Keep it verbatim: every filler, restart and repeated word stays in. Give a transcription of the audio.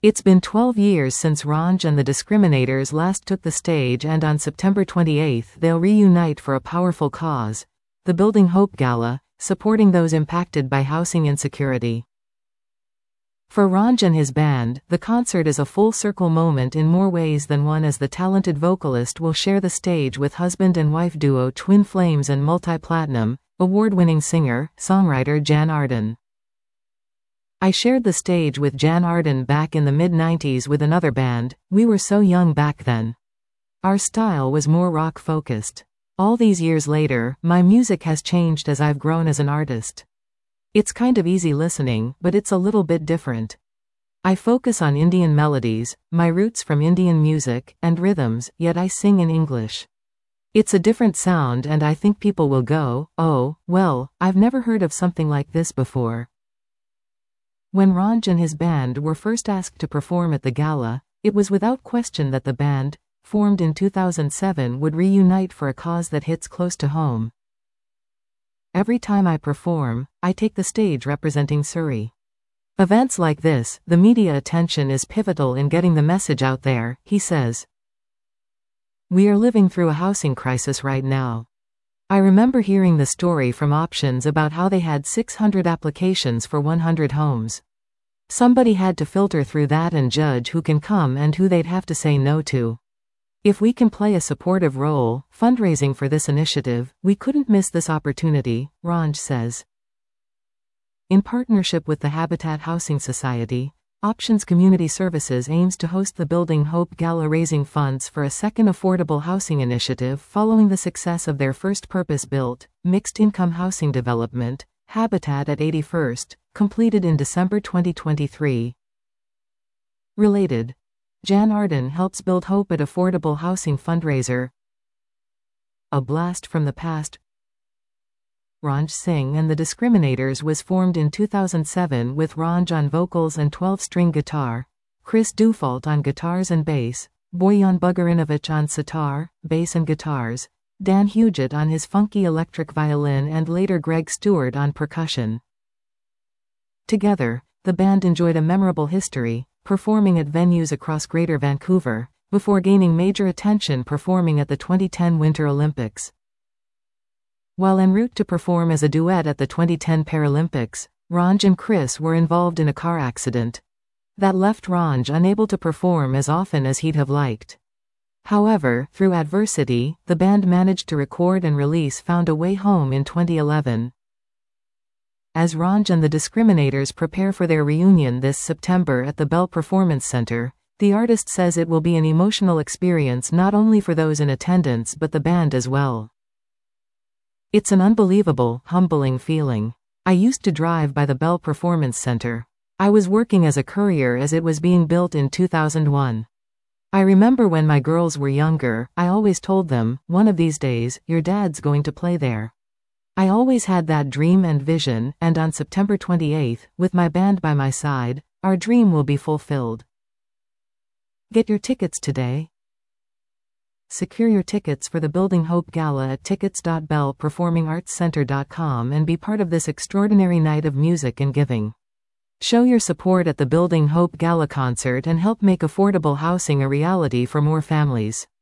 It's been twelve years since Ranj and the Discriminators last took the stage, and on September twenty-eighth they'll reunite for a powerful cause, the Building Hope Gala, supporting those impacted by housing insecurity. For Ranj and his band, the concert is a full-circle moment in more ways than one, as the talented vocalist will share the stage with husband and wife duo Twin Flames and multi-platinum, award-winning singer, songwriter Jann Arden. I shared the stage with Jann Arden back in the mid nineties with another band. We were so young back then. Our style was more rock-focused. All these years later, my music has changed as I've grown as an artist. It's kind of easy listening, but it's a little bit different. I focus on Indian melodies, my roots from Indian music, and rhythms, yet I sing in English. It's a different sound, and I think people will go, "Oh, well, I've never heard of something like this before." When Ranj and his band were first asked to perform at the gala, it was without question that the band, formed in two thousand seven, would reunite for a cause that hits close to home. Every time I perform, I take the stage representing Surrey. Events like this, the media attention is pivotal in getting the message out there, he says. We are living through a housing crisis right now. I remember hearing the story from Options about how they had six hundred applications for one hundred homes. Somebody had to filter through that and judge who can come and who they'd have to say no to. If we can play a supportive role, fundraising for this initiative, we couldn't miss this opportunity, Ranj says. In partnership with the Habitat Housing Society, Options Community Services aims to host the Building Hope Gala, raising funds for a second affordable housing initiative following the success of their first purpose-built, mixed-income housing development, Habitat at eighty-first, completed in December twenty twenty-three. Related. Jann Arden helps build hope at affordable housing fundraiser. A blast from the past. Ranj Singh and the Discriminators was formed in two thousand seven with Ranj on vocals and twelve-string guitar, Chris Dufault on guitars and bass, Boyan Bugarinovich on sitar, bass and guitars, Dan Huget on his funky electric violin, and later Greg Stewart on percussion. Together, the band enjoyed a memorable history, performing at venues across Greater Vancouver, before gaining major attention performing at the twenty ten Winter Olympics. While en route to perform as a duet at the twenty ten Paralympics, Ranj and Chris were involved in a car accident that left Ranj unable to perform as often as he'd have liked. However, through adversity, the band managed to record and release Found a Way Home in twenty eleven. As Ranj and the Discriminators prepare for their reunion this September at the Bell Performance Center, the artist says it will be an emotional experience not only for those in attendance but the band as well. It's an unbelievable, humbling feeling. I used to drive by the Bell Performance Center. I was working as a courier as it was being built in two thousand one. I remember when my girls were younger, I always told them, one of these days, your dad's going to play there. I always had that dream and vision, and on September twenty-eighth, with my band by my side, our dream will be fulfilled. Get your tickets today. Secure your tickets for the Building Hope Gala at tickets dot bell performing arts center dot com and be part of this extraordinary night of music and giving. Show your support at the Building Hope Gala concert and help make affordable housing a reality for more families.